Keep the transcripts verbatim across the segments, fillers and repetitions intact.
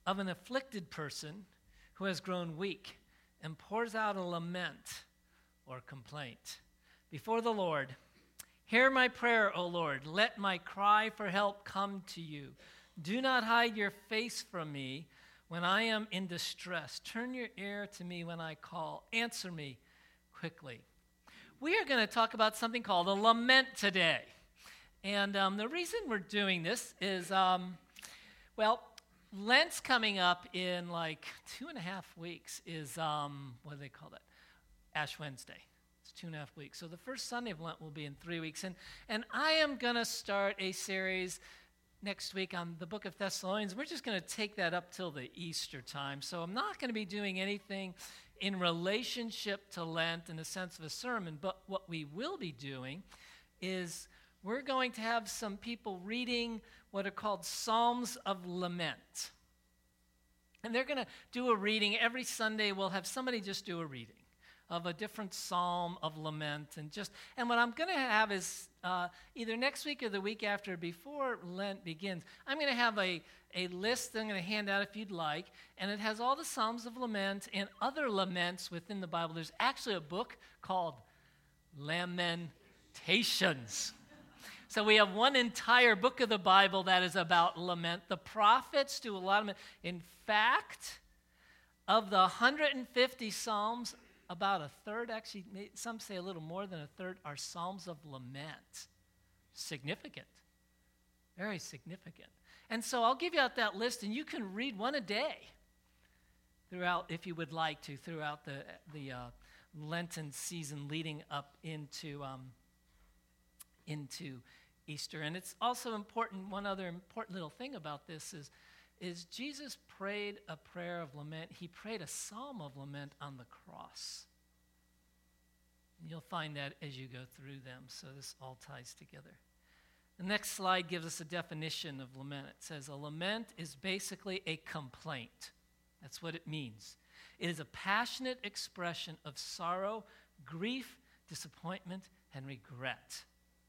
of an afflicted person who has grown weak and pours out a lament or complaint before the Lord. Hear my prayer, O Lord. Let my cry for help come to you. Do not hide your face from me when I am in distress. Turn your ear to me when I call. Answer me quickly. We are going to talk about something called a lament today. And um, the reason we're doing this is, um, well, Lent's coming up in like two and a half weeks is, um, what do they call that? Ash Wednesday. It's two and a half weeks. So the first Sunday of Lent will be in three weeks. And, and I am going to start a series next week on the book of Thessalonians. We're just going to take that up till the Easter time. So I'm not going to be doing anything in relationship to Lent in the sense of a sermon, but what we will be doing is we're going to have some people reading what are called Psalms of Lament. And they're going to do a reading. Every Sunday we'll have somebody just do a reading of a different psalm of lament. And just and what I'm going to have is uh, either next week or the week after, before Lent begins, I'm going to have a, a list that I'm going to hand out if you'd like, and it has all the Psalms of Lament and other laments within the Bible. There's actually a book called Lamentations. So we have one entire book of the Bible that is about lament. The prophets do a lot of lament. In fact, of the one hundred fifty Psalms, about a third, actually, some say a little more than a third, are Psalms of lament. Significant. Very significant. And so I'll give you out that list, and you can read one a day throughout, if you would like to, throughout the, the uh, Lenten season leading up into, um, into Easter. And it's also important, one other important little thing about this is, is Jesus prayed a prayer of lament. He prayed a psalm of lament on the cross. And you'll find that as you go through them, so this all ties together. The next slide gives us a definition of lament. It says a lament is basically a complaint. That's what it means. It is a passionate expression of sorrow, grief, disappointment, and regret.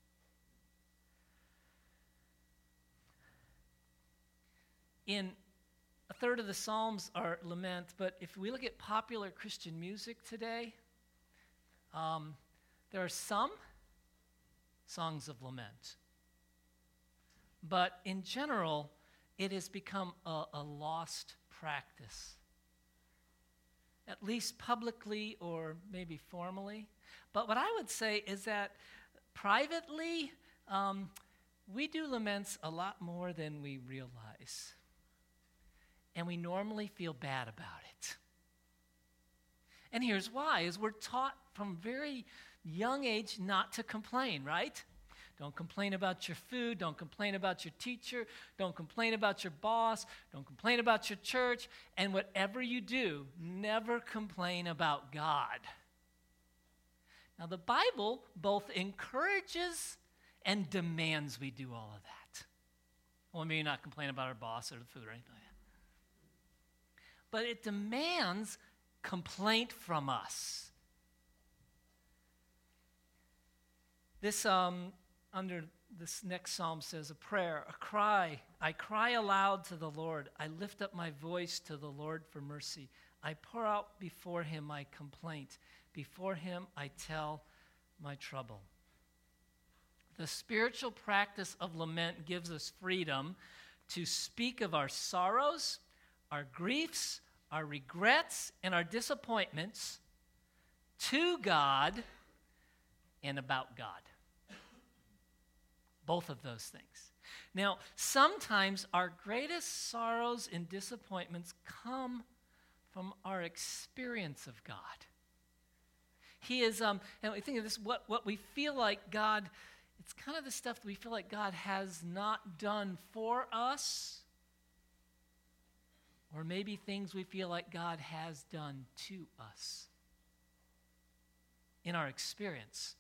In a third of the Psalms are lament, but if we look at popular Christian music today, um, there are some songs of lament. But in general, it has become a, a lost practice, at least publicly or maybe formally. But what I would say is that privately, um, we do laments a lot more than we realize. And we normally feel bad about it. And here's why, is we're taught from very young age not to complain, right? Don't complain about your food, don't complain about your teacher, don't complain about your boss, don't complain about your church, and whatever you do, never complain about God. Now the Bible both encourages and demands we do all of that. Well, maybe not complain about our boss or the food or anything like that. But it demands complaint from us. This, um, under this next psalm says, a prayer, a cry. I cry aloud to the Lord. I lift up my voice to the Lord for mercy. I pour out before him my complaint. Before him I tell my trouble. The spiritual practice of lament gives us freedom to speak of our sorrows, our griefs, our regrets, and our disappointments to God and about God. Both of those things. Now, sometimes our greatest sorrows and disappointments come from our experience of God. He is, um, and we think of this, what, what we feel like God, it's kind of the stuff that we feel like God has not done for us, or maybe things we feel like God has done to us in our experience.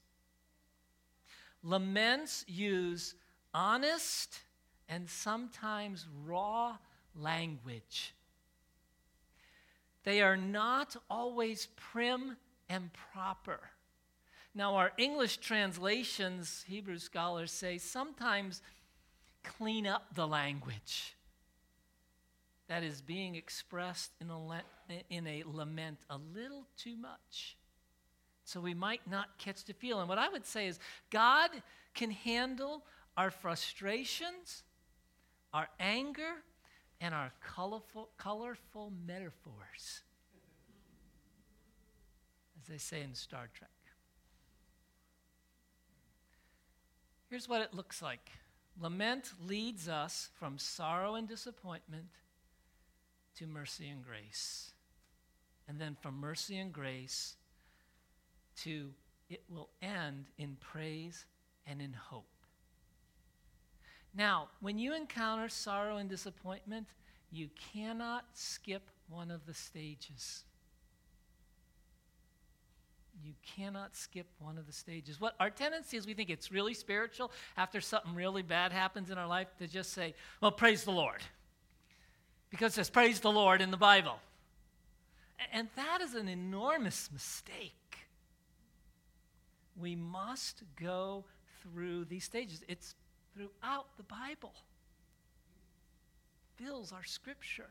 Laments use honest and sometimes raw language. They are not always prim and proper. Now, our English translations, Hebrew scholars say, sometimes clean up the language. that is being expressed in a, le- in a lament a little too much. So we might not catch the feel. And what I would say is God can handle our frustrations, our anger, and our colorful, colorful metaphors, as they say in Star Trek. Here's what it looks like. Lament leads us from sorrow and disappointment to mercy and grace. And then from mercy and grace to it will end in praise and in hope. Now, when you encounter sorrow and disappointment, you cannot skip one of the stages. You cannot skip one of the stages. What our tendency is, we think it's really spiritual after something really bad happens in our life to just say, well, praise the Lord. Because it says praise the Lord in the Bible. And that is an enormous mistake. We must go through these stages. It's throughout the Bible. Fills our scripture.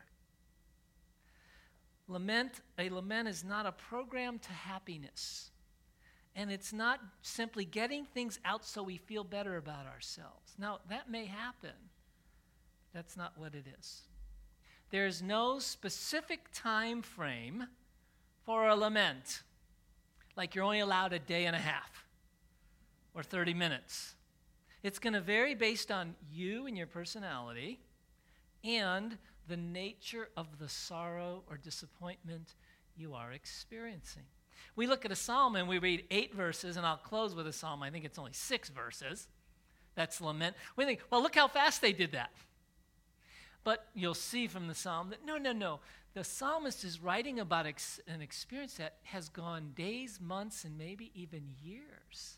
Lament, a lament is not a program to happiness. And it's not simply getting things out so we feel better about ourselves. Now, that may happen. That's not what it is. There's no specific time frame for a lament. Like you're only allowed a day and a half or thirty minutes. It's going to vary based on you and your personality and the nature of the sorrow or disappointment you are experiencing. We look at a psalm and we read eight verses, and I'll close with a psalm. I think it's only six verses. That's lament. We think, well, look how fast they did that. But you'll see from the psalm that no, no, no. The psalmist is writing about ex- an experience that has gone days, months, and maybe even years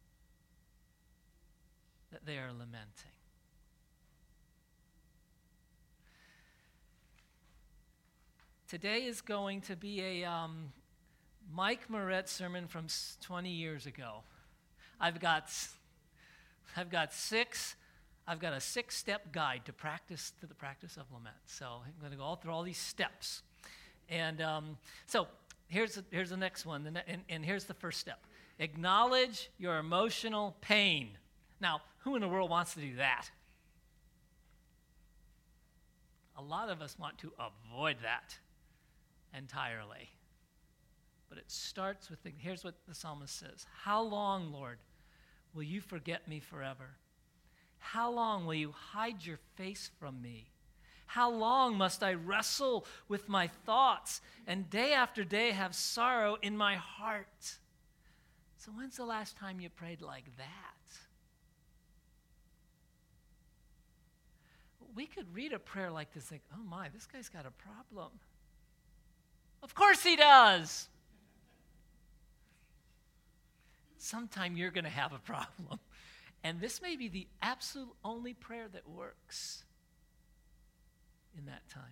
that they are lamenting. Today is going to be a um, Mike Moret sermon from twenty years ago. I've got, I've got six. I've got a six-step guide to practice to the practice of lament. So I'm going to go all through all these steps, and um, so here's the, here's the next one, and, and, and here's the first step: acknowledge your emotional pain. Now, who in the world wants to do that? A lot of us want to avoid that entirely. But it starts with, the, here's what the psalmist says. How long, Lord, will you forget me forever? How long will you hide your face from me? How long must I wrestle with my thoughts and day after day have sorrow in my heart? So when's the last time you prayed like that? We could read a prayer like this, like, oh my, this guy's got a problem. Of course he does. Sometime you're going to have a problem. And this may be the absolute only prayer that works in that time.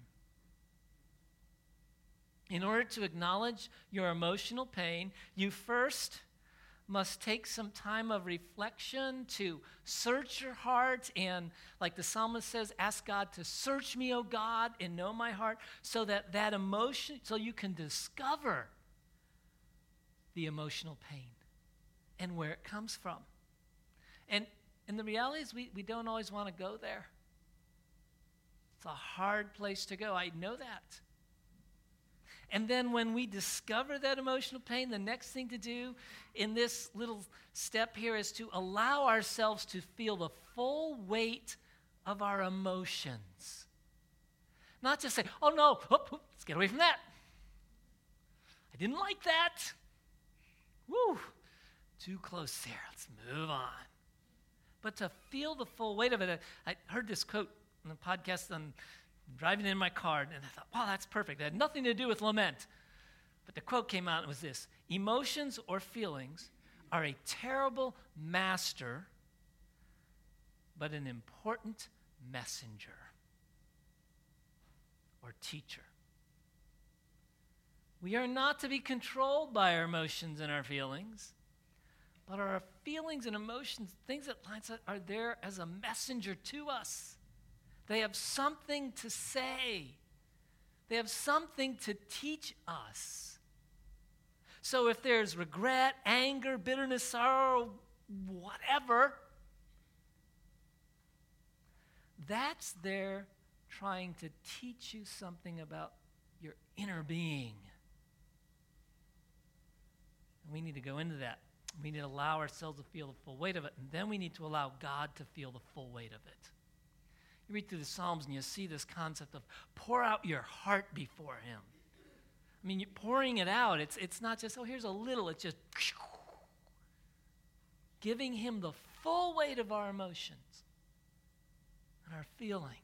In order to acknowledge your emotional pain, you first must take some time of reflection to search your heart and, like the psalmist says, ask God to search me, O God, and know my heart, so that that emotion, so you can discover the emotional pain and where it comes from. And, and the reality is we, we don't always want to go there. It's a hard place to go. I know that. And then when we discover that emotional pain, the next thing to do in this little step here is to allow ourselves to feel the full weight of our emotions. Not just say, oh no, oh, oh, let's get away from that. I didn't like that. Woo, too close there. Let's move on. But to feel the full weight of it, I heard this quote in the podcast on driving in my car, and I thought, wow, that's perfect. It had nothing to do with lament. But the quote came out and it was this: emotions or feelings are a terrible master, but an important messenger or teacher. We are not to be controlled by our emotions and our feelings, but our feelings and emotions, things that lines up, are there as a messenger to us. They have something to say. They have something to teach us. So if there's regret, anger, bitterness, sorrow, whatever, that's there trying to teach you something about your inner being. And we need to go into that. We need to allow ourselves to feel the full weight of it, and then we need to allow God to feel the full weight of it. You read through the Psalms and you see this concept of pour out your heart before him. I mean, you're pouring it out. It's, it's not just, oh, here's a little. It's just giving him the full weight of our emotions and our feelings.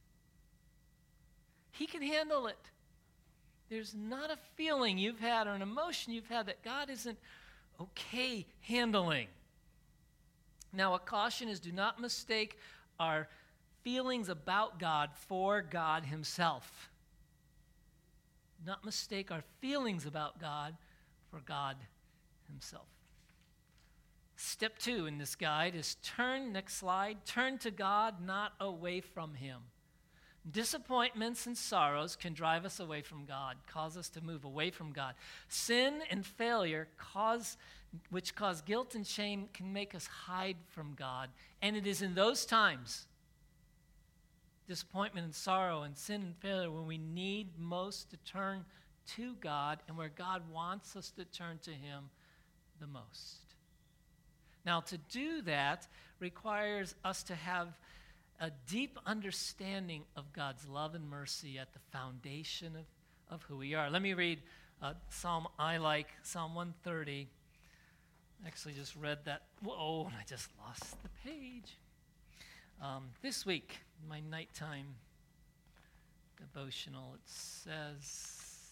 He can handle it. There's not a feeling you've had or an emotion you've had that God isn't okay handling. Now, a caution is do not mistake our feelings about God for God himself. Do not mistake our feelings about God for God himself. Step two in this guide is turn, next slide, turn to God, not away from him. Disappointments and sorrows can drive us away from God, cause us to move away from God. Sin and failure, cause, which cause guilt and shame, can make us hide from God. And it is in those times, disappointment and sorrow and sin and failure, when we need most to turn to God and where God wants us to turn to him the most. Now, to do that requires us to have a deep understanding of God's love and mercy at the foundation of, of who we are. Let me read a Psalm I like, Psalm one thirty. I actually just read that. Whoa, and I just lost the page. Um, this week, my nighttime devotional, it says,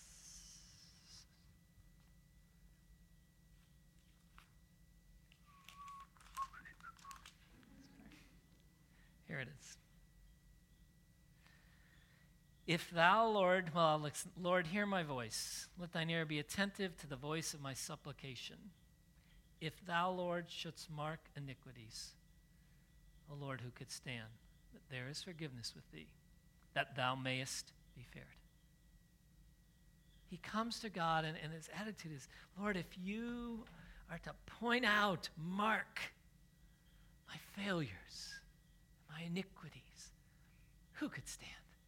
here it is. If thou, Lord, well, listen, Lord, hear my voice. Let thine ear be attentive to the voice of my supplication. If thou, Lord, shouldst mark iniquities, O Lord, who could stand? That there is forgiveness with thee, that thou mayest be feared. He comes to God, and, and his attitude is, Lord, if you are to point out, mark my failures, my iniquities, who could stand?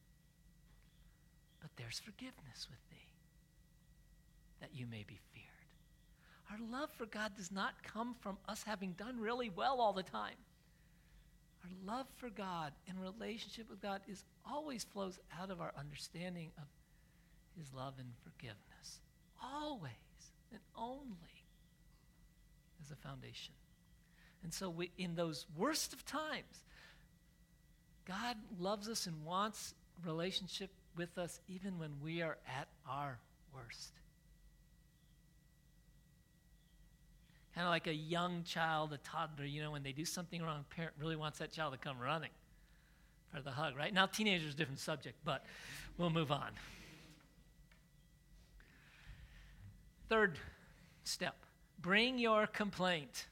But there's forgiveness with thee, that you may be feared. Our love for God does not come from us having done really well all the time. Our love for God and relationship with God is always flows out of our understanding of his love and forgiveness. Always and only as a foundation. And so we, in those worst of times, God loves us and wants relationship with us even when we are at our worst. Kind of like a young child, a toddler, you know, when they do something wrong, a parent really wants that child to come running for the hug, right? Now, teenagers is a different subject, but we'll move on. Third step, bring your complaint.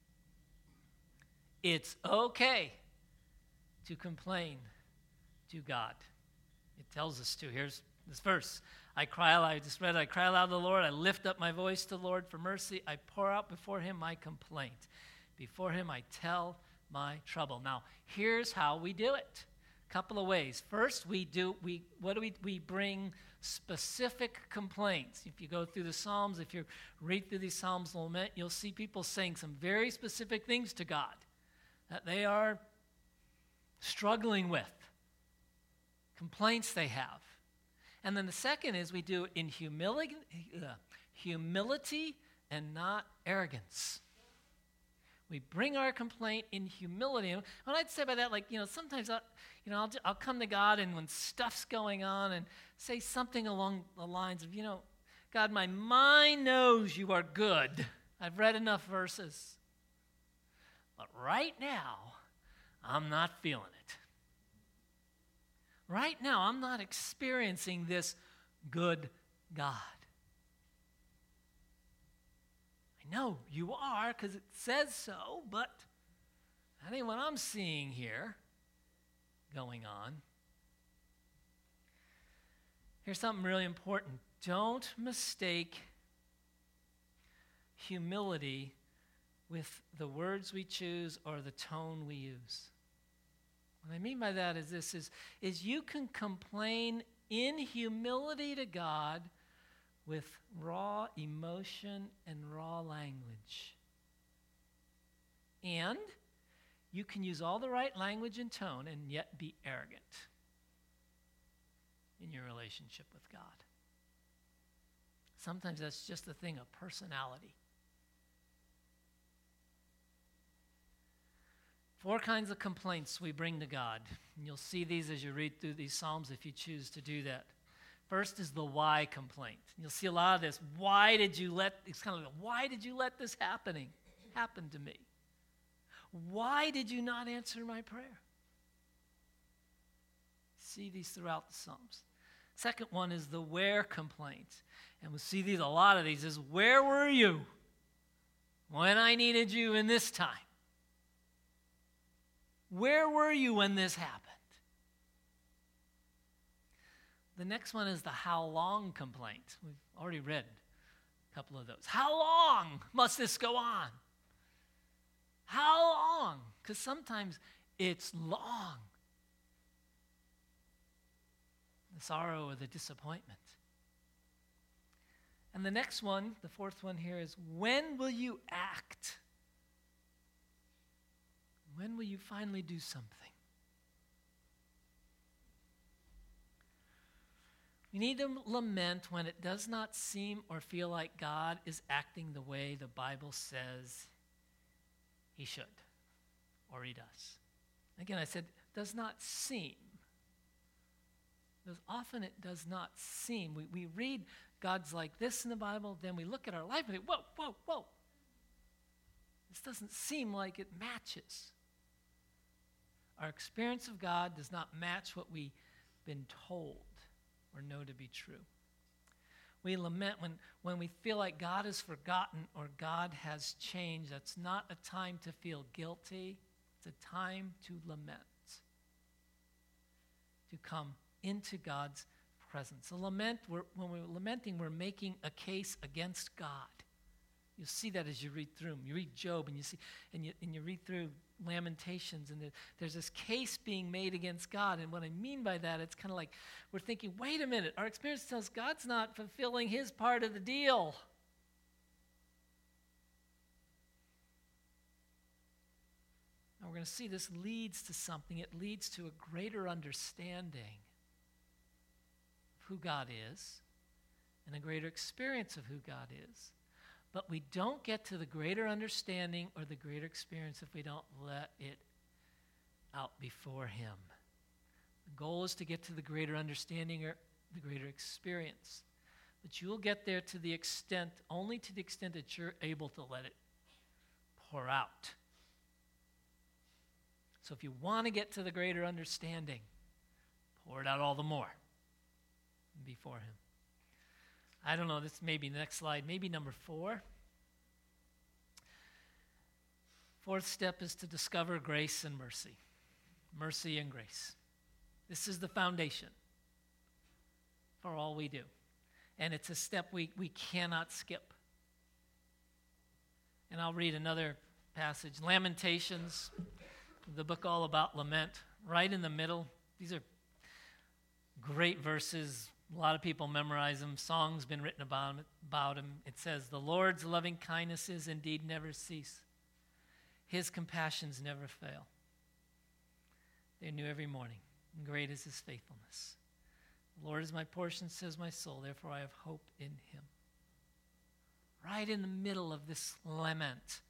It's okay to complain to God. It tells us to. Here's this verse. I cry aloud, I just read it, I cry aloud to the Lord, I lift up my voice to the Lord for mercy, I pour out before him my complaint. Before him I tell my trouble. Now, here's how we do it. A couple of ways. First, we do, we what do we, we bring specific complaints. If you go through the Psalms, if you read through these Psalms of lament, you'll see people saying some very specific things to God that they are struggling with, complaints they have. And then the second is we do it in humility, uh, humility and not arrogance. We bring our complaint in humility. And what I'd say by that, like, you know, sometimes I, you know, I'll, I'll come to God and when stuff's going on and say something along the lines of, you know, God, my mind knows you are good. I've read enough verses. But right now, I'm not feeling it. Right now, I'm not experiencing this good God. I know you are because it says so, but that ain't what I'm seeing here going on. Here's something really important. Don't mistake humility with the words we choose or the tone we use. What I mean by that is this, is, is you can complain in humility to God with raw emotion and raw language. And you can use all the right language and tone and yet be arrogant in your relationship with God. Sometimes that's just a thing of personality. Four kinds of complaints we bring to God. And you'll see these as you read through these Psalms if you choose to do that. First is the why complaint. And you'll see a lot of this. Why did you let, it's kind of like, why did you let this happening happen to me? Why did you not answer my prayer? See these throughout the Psalms. Second one is the where complaint. And we'll see these, a lot of these, is where were you when I needed you in this time? Where were you when this happened? The next one is the how long complaint. We've already read a couple of those. How long must this go on? How long? Because sometimes it's long. The sorrow or the disappointment. And the next one, the fourth one here, is when will you act? When will you finally do something? We need to lament when it does not seem or feel like God is acting the way the Bible says he should, or he does. Again, I said, does not seem. Because often it does not seem. We, we read God's like this in the Bible, then we look at our life and think, whoa, whoa, whoa. This doesn't seem like it matches. Our experience of God does not match what we've been told or know to be true. We lament when, when we feel like God has forgotten or God has changed. That's not a time to feel guilty. It's a time to lament, to come into God's presence. A lament, we're, when we're lamenting, we're making a case against God. You'll see that as you read through them. You read Job and you see, and you, and you read through Lamentations, and there's this case being made against God. And what I mean by that, it's kind of like we're thinking, wait a minute, our experience tells God's not fulfilling his part of the deal. And we're going to see this leads to something. It leads to a greater understanding of who God is and a greater experience of who God is. But we don't get to the greater understanding or the greater experience if we don't let it out before him. The goal is to get to the greater understanding or the greater experience. But you'll get there to the extent, only to the extent that you're able to let it pour out. So if you want to get to the greater understanding, pour it out all the more before him. I don't know, this may be the next slide, maybe number four. Fourth step is to discover grace and mercy. Mercy and grace. This is the foundation for all we do. And it's a step we, we cannot skip. And I'll read another passage. Lamentations, the book all about lament, right in the middle. These are great verses. A lot of people memorize them. Songs been written about, about them. It says, the Lord's loving kindnesses indeed never cease. His compassions never fail. They're new every morning, and great is his faithfulness. The Lord is my portion, says my soul, therefore I have hope in him. Right in the middle of this lament.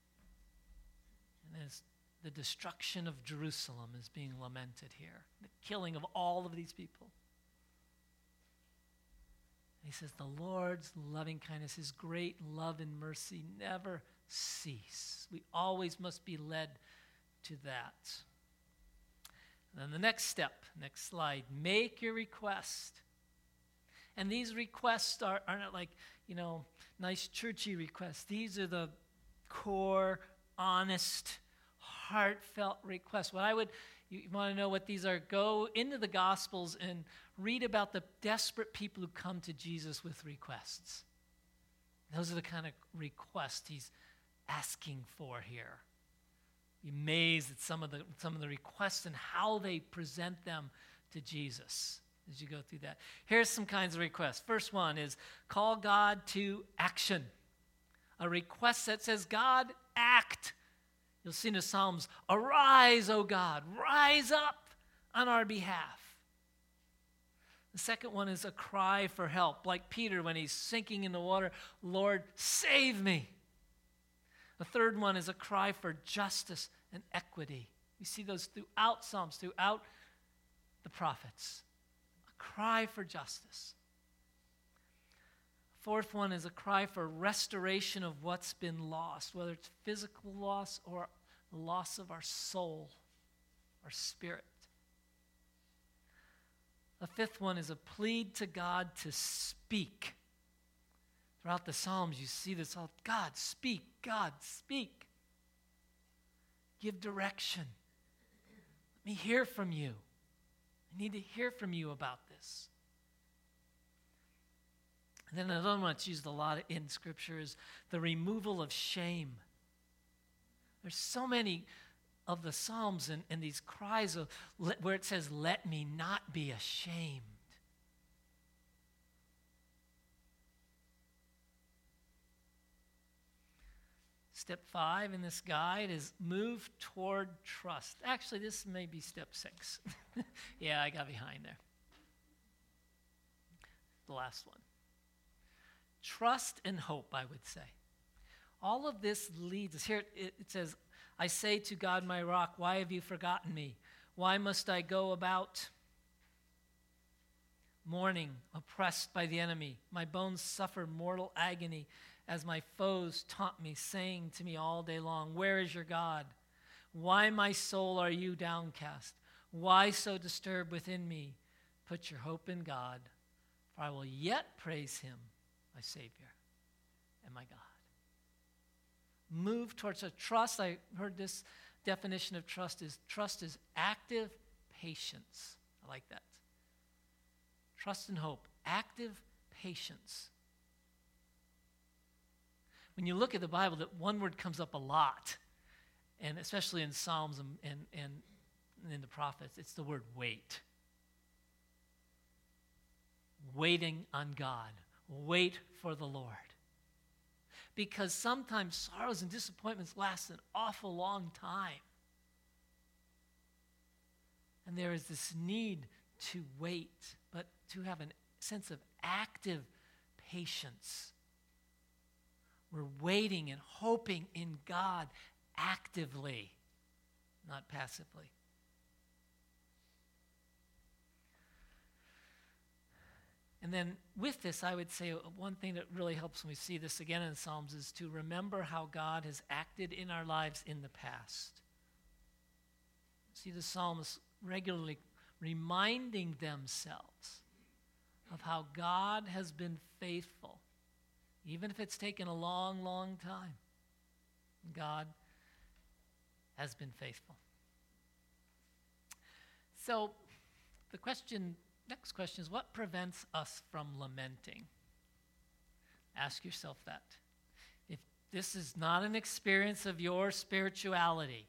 And as the destruction of Jerusalem is being lamented here, the killing of all of these people. And he says, the Lord's loving kindness, his great love and mercy never cease. We always must be led to that. And then the next step, next slide, make your request. And these requests are, are not like, you know, nice churchy requests. These are the core, honest, heartfelt requests. What I would You, you want to know what these are? Go into the Gospels and read about the desperate people who come to Jesus with requests. Those are the kind of requests he's asking for here. Be amazed at some of the some of the requests and how they present them to Jesus as you go through that. Here's some kinds of requests. First one is call God to action. A request that says, God, act. You'll see in the Psalms, arise, O God, rise up on our behalf. The second one is a cry for help, like Peter when he's sinking in the water, Lord, save me. The third one is a cry for justice and equity. We see those throughout Psalms, throughout the prophets. A cry for justice. Fourth one is a cry for restoration of what's been lost, whether it's physical loss or the loss of our soul, our spirit. The fifth one is a plead to God to speak. Throughout the Psalms, you see this all, God, speak, God, speak. Give direction. Let me hear from you. I need to hear from you about this. And then another one that's used a lot in Scripture is the removal of shame. There's so many of the Psalms and, and these cries of where it says, let me not be ashamed. Step five in this guide is move toward trust. Actually, this may be step six. Yeah, I got behind there. The last one. Trust and hope, I would say. All of this leads us. Here it, it says, I say to God, my rock, why have you forgotten me? Why must I go about mourning, oppressed by the enemy? My bones suffer mortal agony as my foes taunt me, saying to me all day long, where is your God? Why, my soul, are you downcast? Why so disturbed within me? Put your hope in God, for I will yet praise him, my Savior and my God. Move towards a trust. I heard this definition of trust is trust is active patience. I like that. Trust and hope, active patience. When you look at the Bible, that one word comes up a lot, and especially in Psalms and, and, and in the prophets, it's the word wait. Waiting on God. Wait for the Lord. Because sometimes sorrows and disappointments last an awful long time. And there is this need to wait, but to have a sense of active patience. We're waiting and hoping in God actively, not passively. And then with this, I would say one thing that really helps when we see this again in Psalms is to remember how God has acted in our lives in the past. See the psalmists regularly reminding themselves of how God has been faithful, even if it's taken a long, long time. God has been faithful. So the question Next question is, what prevents us from lamenting? Ask yourself that. If this is not an experience of your spirituality,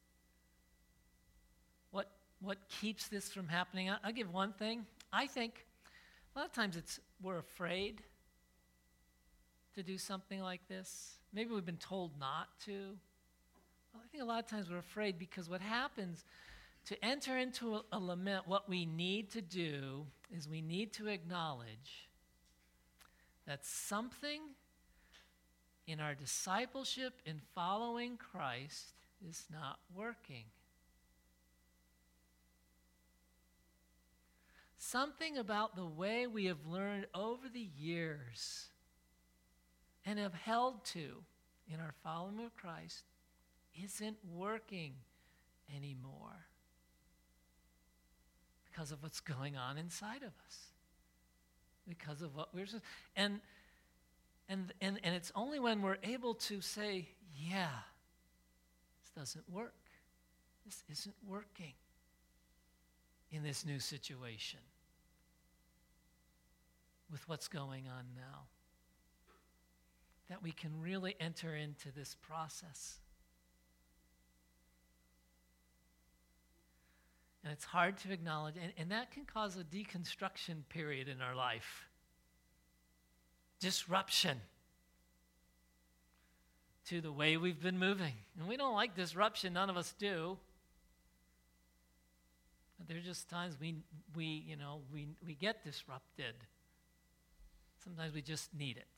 what, what keeps this from happening? I'll give one thing. I think a lot of times it's we're afraid to do something like this. Maybe we've been told not to. Well, I think a lot of times we're afraid because what happens to enter into a, a lament, what we need to do is we need to acknowledge that something in our discipleship in following Christ is not working. Something about the way we have learned over the years and have held to in our following of Christ isn't working anymore. Because of what's going on inside of us. Because of what we're and and and and it's only when we're able to say, yeah, this doesn't work. This isn't working. in this new situation with what's going on now. That we can really enter into this process. And it's hard to acknowledge, and, and that can cause a deconstruction period in our life. Disruption to the way we've been moving. And we don't like disruption, none of us do. But there are just times we, we you know, we, we get disrupted. Sometimes we just need it.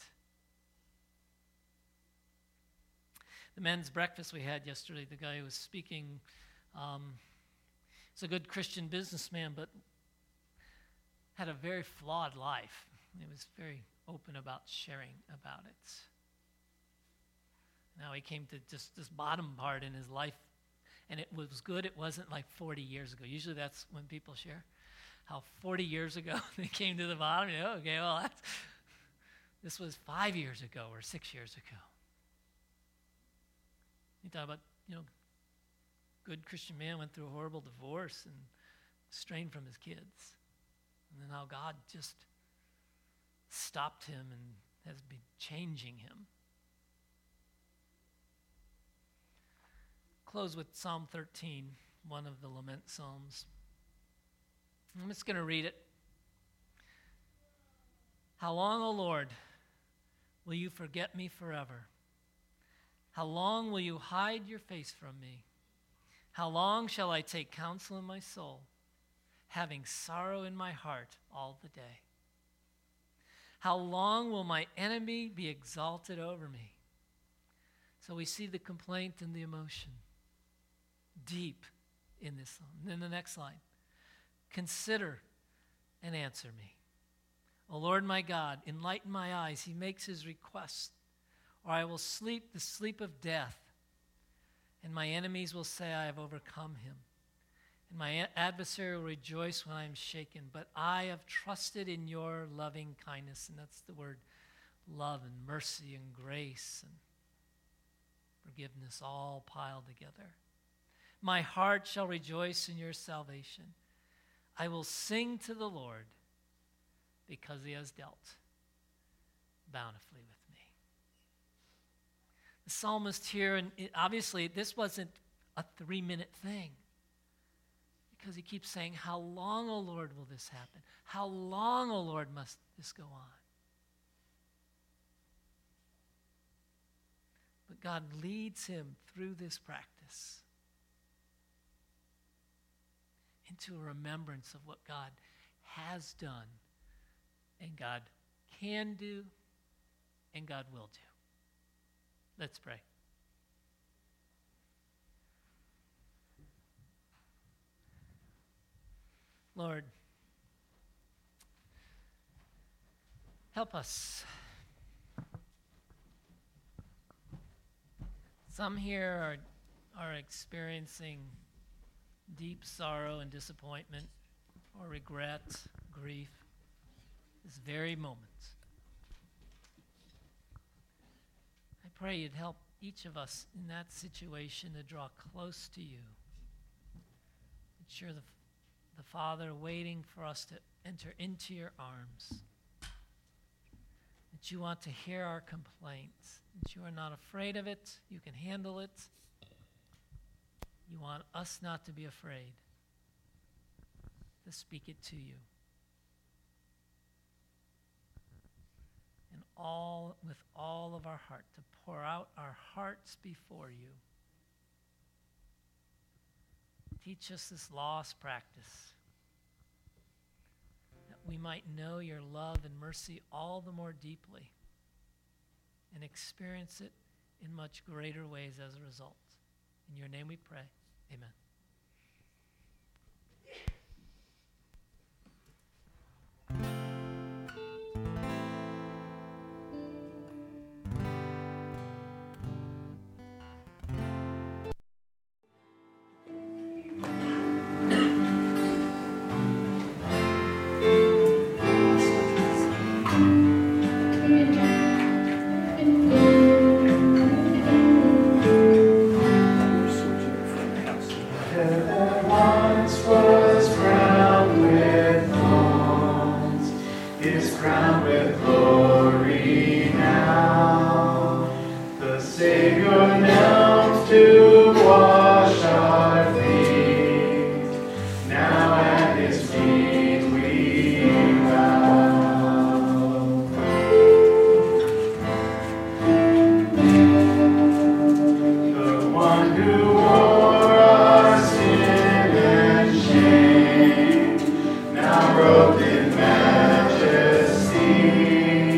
The men's breakfast we had yesterday, the guy who was speaking, um, he's a good Christian businessman, but had a very flawed life. He was very open about sharing about it. Now he came to just this bottom part in his life, and it was good. It wasn't like forty years ago. Usually that's when people share how forty years ago they came to the bottom. You know, okay, well, that's, this was five years ago or six years ago. You talk about, you know, good Christian man went through a horrible divorce and strained from his kids. And then how God just stopped him and has been changing him. Close with Psalm thirteen, one of the lament psalms. I'm just going to read it. How long, O Lord, will you forget me forever? How long will you hide your face from me? How long shall I take counsel in my soul, having sorrow in my heart all the day? How long will my enemy be exalted over me? So we see the complaint and the emotion deep in this psalm. And then the next line, consider and answer me. O Lord my God, enlighten my eyes. He makes his request, or I will sleep the sleep of death, and my enemies will say I have overcome him. And my adversary will rejoice when I am shaken. But I have trusted in your loving kindness. And that's the word love and mercy and grace and forgiveness all piled together. My heart shall rejoice in your salvation. I will sing to the Lord because he has dealt bountifully with me. The psalmist here, and it, obviously this wasn't a three-minute thing, because he keeps saying, how long, O Lord, will this happen? How long, O Lord, must this go on? But God leads him through this practice into a remembrance of what God has done, and God can do, and God will do. Let's pray. Lord, help us. Some here are, are experiencing deep sorrow and disappointment or regret, grief, this very moment. I pray you'd help each of us in that situation to draw close to you. That you're the, the Father waiting for us to enter into your arms. That you want to hear our complaints. That you are not afraid of it. You can handle it. You want us not to be afraid to speak it to you. And all with all of our heart, to pour out our hearts before you. Teach us this lost practice, that we might know your love and mercy all the more deeply and experience it in much greater ways as a result. In your name we pray. Amen. Robed in majesty.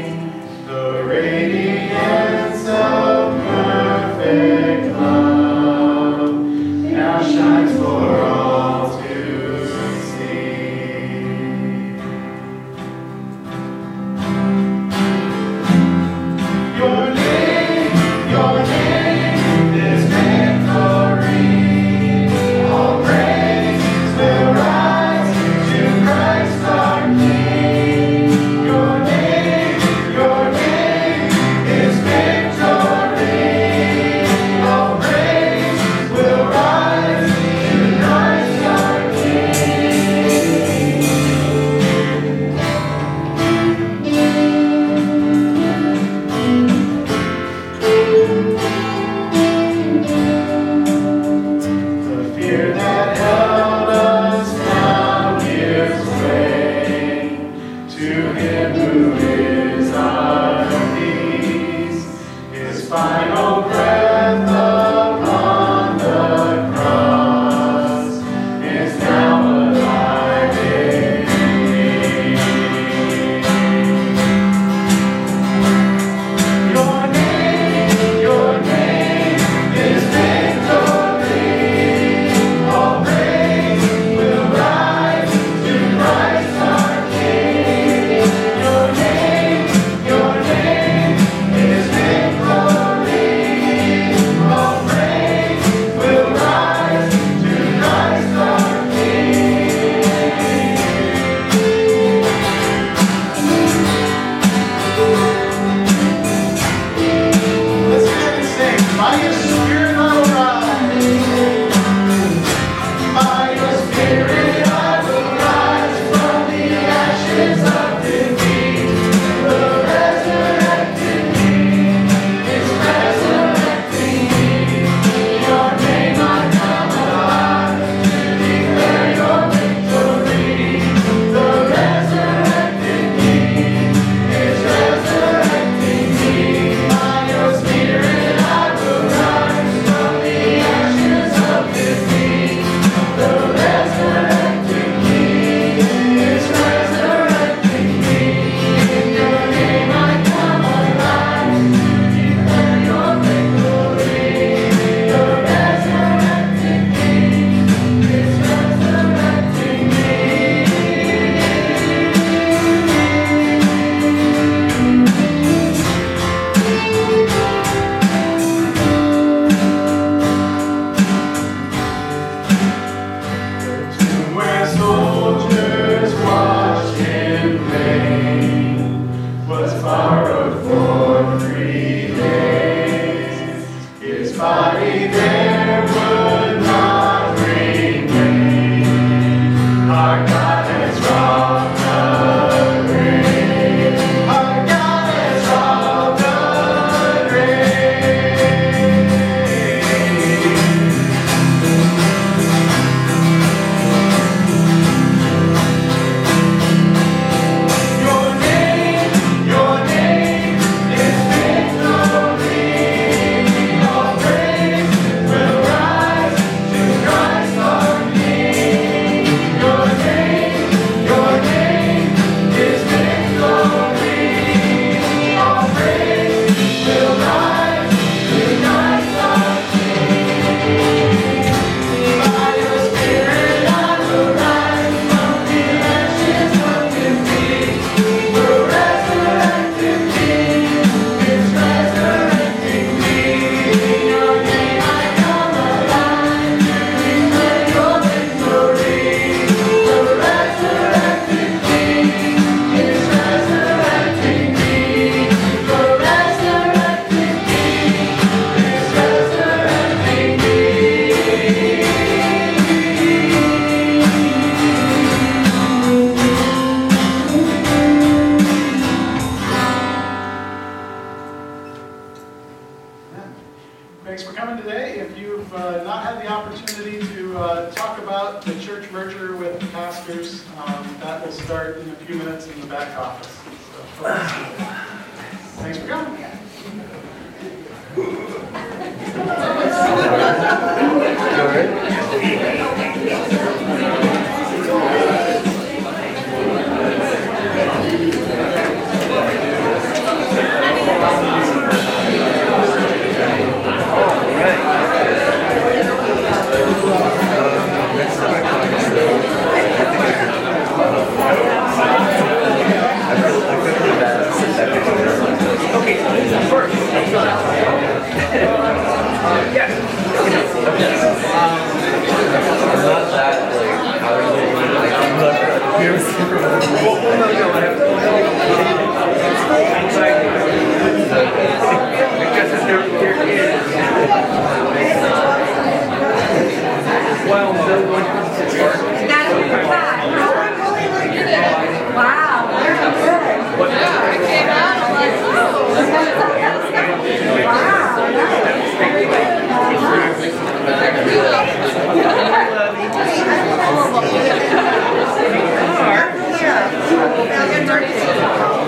Thanks for coming today. If you've uh, not had the opportunity to uh, talk about the church merger with pastors, um, that will start in a few minutes in the back office. So, thanks for coming. Well,